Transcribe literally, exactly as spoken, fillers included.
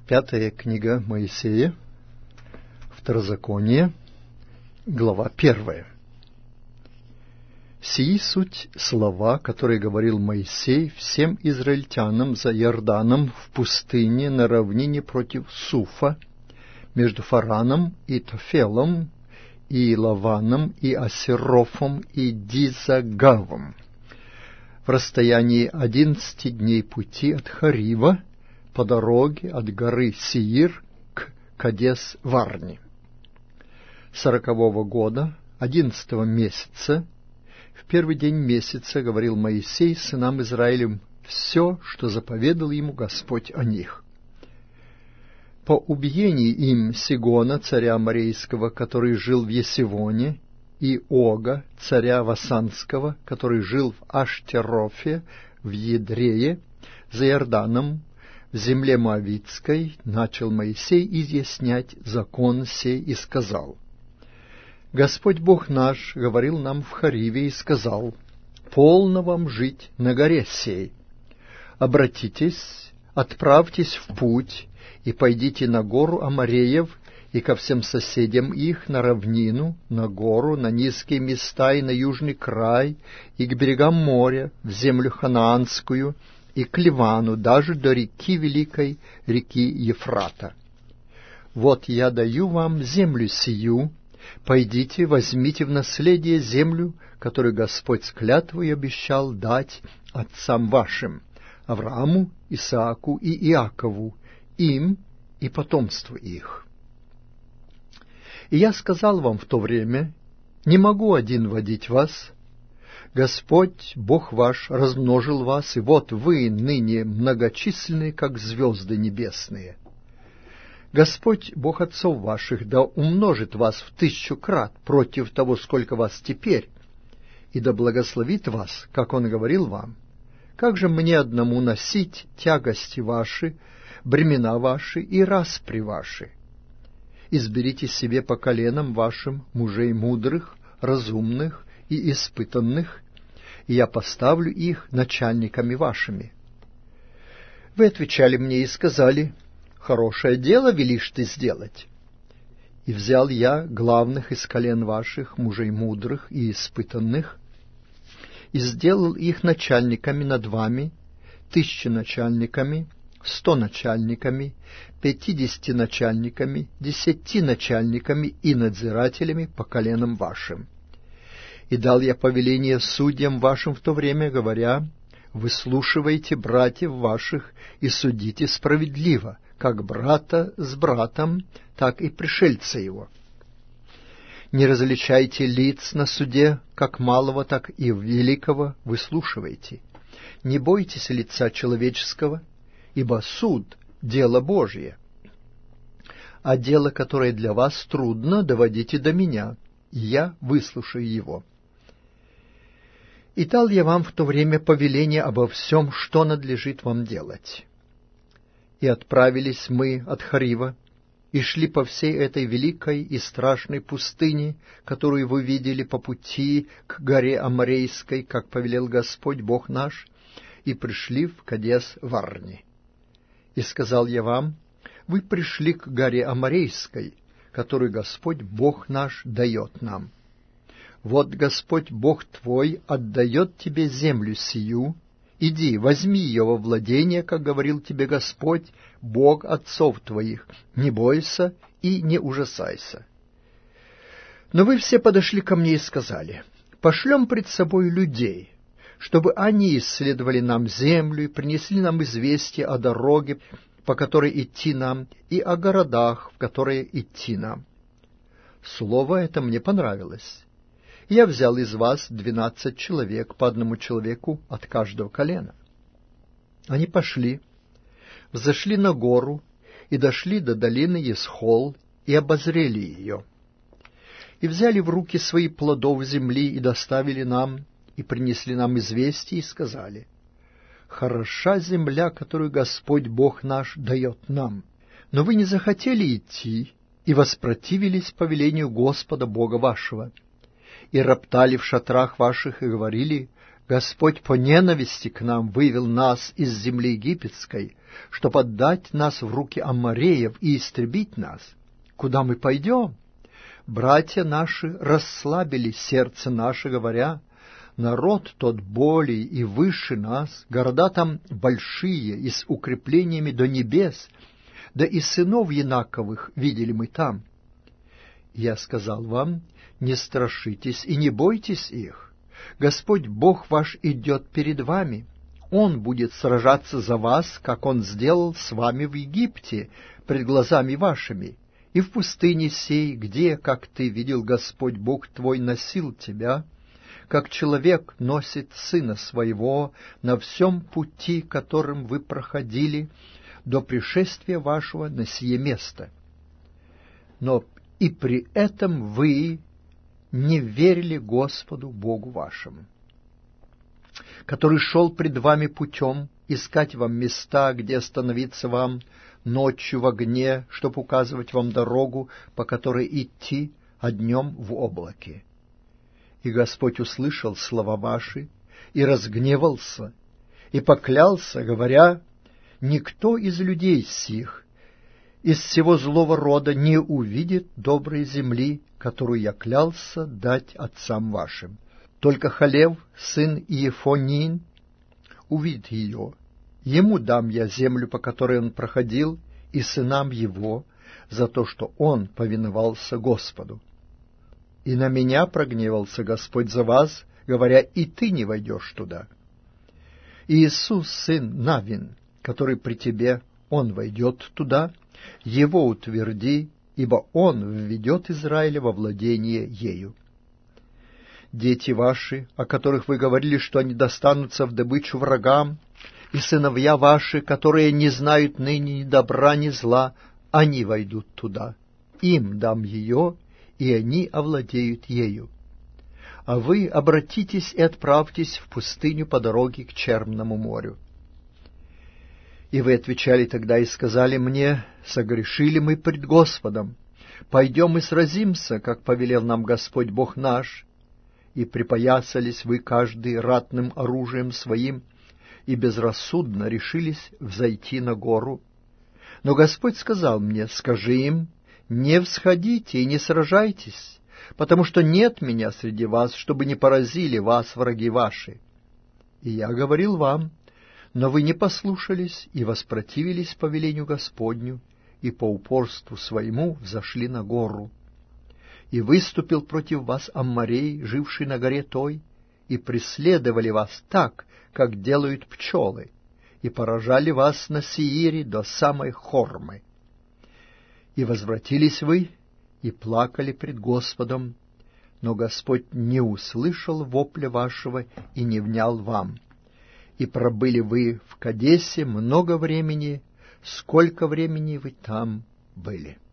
Пятая книга Моисея, Второзаконие, глава первая. Сии суть слова, которые говорил Моисей всем израильтянам за Иорданом в пустыне на равнине против Суфа, между Фараном и Тофелом, и Лаваном, и Асерофом, и Дизагавом, в расстоянии одиннадцати дней пути от Харива, по дороге от горы Сеир к Кадес-Варне. Сорокового года, одиннадцатого месяца, в первый день месяца говорил Моисей сынам Израилем все, что заповедал ему Господь о них. По убиении им Сигона, царя Аморейского, который жил в Есивоне, и Ога, царя Васанского, который жил в Аштерофе, в Едрее, за Иорданом, в земле Моавитской, начал Моисей изъяснять закон сей и сказал: Господь Бог наш говорил нам в Хариве и сказал: полно вам жить на горе сей. Обратитесь, отправьтесь в путь и пойдите на гору Амореев и ко всем соседям их, на равнину, на гору, на низкие места и на южный край, и к берегам моря, в землю ханаанскую, и к Ливану, даже до реки великой, реки Ефрата. Вот я даю вам землю сию, пойдите, возьмите в наследие землю, которую Господь с клятвой обещал дать отцам вашим, Аврааму, Исааку и Иакову, им и потомству их. И я сказал вам в то время: не могу один водить вас. Господь, Бог ваш, размножил вас, и вот вы ныне многочисленны, как звезды небесные. Господь, Бог отцов ваших, да умножит вас в тысячу крат против того, сколько вас теперь, и да благословит вас, как Он говорил вам. Как же мне одному носить тягости ваши, бремена ваши и распри ваши? Изберите себе по коленам вашим мужей мудрых, разумных и испытанных, и я поставлю их начальниками вашими. Вы отвечали мне и сказали: хорошее дело велишь ты сделать. И взял я главных из колен ваших, мужей мудрых и испытанных, и сделал их начальниками над вами, тысячи начальниками, сто начальниками, пятидесяти начальниками, десяти начальниками и надзирателями по коленам вашим. И дал я повеление судьям вашим в то время, говоря: выслушивайте братьев ваших и судите справедливо, как брата с братом, так и пришельца его. Не различайте лиц на суде, как малого, так и великого выслушивайте. Не бойтесь лица человеческого, ибо суд — дело Божие. А дело, которое для вас трудно, доводите до меня, и я выслушаю его. И дал я вам в то время повеление обо всем, что надлежит вам делать. И отправились мы от Харива, и шли по всей этой великой и страшной пустыне, которую вы видели по пути к горе Аморейской, как повелел Господь Бог наш, и пришли в Кадес-Варне. И сказал я вам: вы пришли к горе Аморейской, которую Господь Бог наш дает нам. Вот Господь Бог твой отдает тебе землю сию. Иди, возьми ее во владение, как говорил тебе Господь, Бог отцов твоих. Не бойся и не ужасайся. Но вы все подошли ко мне и сказали: пошлем пред собой людей, чтобы они исследовали нам землю и принесли нам известие о дороге, по которой идти нам, и о городах, в которые идти нам. Слово это мне понравилось. Я взял из вас двенадцать человек, по одному человеку от каждого колена. Они пошли, взошли на гору и дошли до долины Есхол и обозрели ее. И взяли в руки свои плодов земли и доставили нам, и принесли нам известие, и сказали: хороша земля, которую Господь Бог наш дает нам. Но вы не захотели идти и воспротивились повелению Господа Бога вашего, и роптали в шатрах ваших и говорили: Господь по ненависти к нам вывел нас из земли египетской, чтобы отдать нас в руки аммореев и истребить нас. Куда мы пойдем? Братья наши расслабили сердце наше, говоря: народ тот более и выше нас, города там большие и с укреплениями до небес, да и сынов Янаковых видели мы там. Я сказал вам: не страшитесь и не бойтесь их. Господь Бог ваш идет перед вами. Он будет сражаться за вас, как Он сделал с вами в Египте, пред глазами вашими, и в пустыне сей, где, как ты видел, Господь Бог твой носил тебя, как человек носит сына своего на всем пути, которым вы проходили, до пришествия вашего на сие место. Но и при этом вы не верили Господу Богу вашему, который шел пред вами путем искать вам места, где остановиться вам ночью в огне, чтоб указывать вам дорогу, по которой идти, а днем в облаке. И Господь услышал слова ваши и разгневался, и поклялся, говоря: никто из людей сих из всего злого рода не увидит доброй земли, которую я клялся дать отцам вашим. Только Халев, сын Иефонин, увидит ее. Ему дам я землю, по которой он проходил, и сынам его, за то, что он повиновался Господу. И на меня прогневался Господь за вас, говоря: и ты не войдешь туда. И Иисус, сын Навин, который при тебе, он войдет туда, его утверди, ибо он введет Израиля во владение ею. Дети ваши, о которых вы говорили, что они достанутся в добычу врагам, и сыновья ваши, которые не знают ныне ни добра, ни зла, они войдут туда. Им дам ее, и они овладеют ею. А вы обратитесь и отправьтесь в пустыню по дороге к Черному морю. И вы отвечали тогда и сказали мне: согрешили мы пред Господом, пойдем и сразимся, как повелел нам Господь Бог наш. И припоясались вы каждый ратным оружием своим, и безрассудно решились взойти на гору. Но Господь сказал мне: скажи им: не всходите и не сражайтесь, потому что нет меня среди вас, чтобы не поразили вас враги ваши. И я говорил вам, но вы не послушались и воспротивились повелению Господню, и по упорству своему взошли на гору. И выступил против вас Амморей, живший на горе той, и преследовали вас так, как делают пчелы, и поражали вас на Сеире до самой Хормы. И возвратились вы, и плакали пред Господом, но Господь не услышал вопля вашего и не внял вам. И пробыли вы в Кадесе много времени, сколько времени вы там были.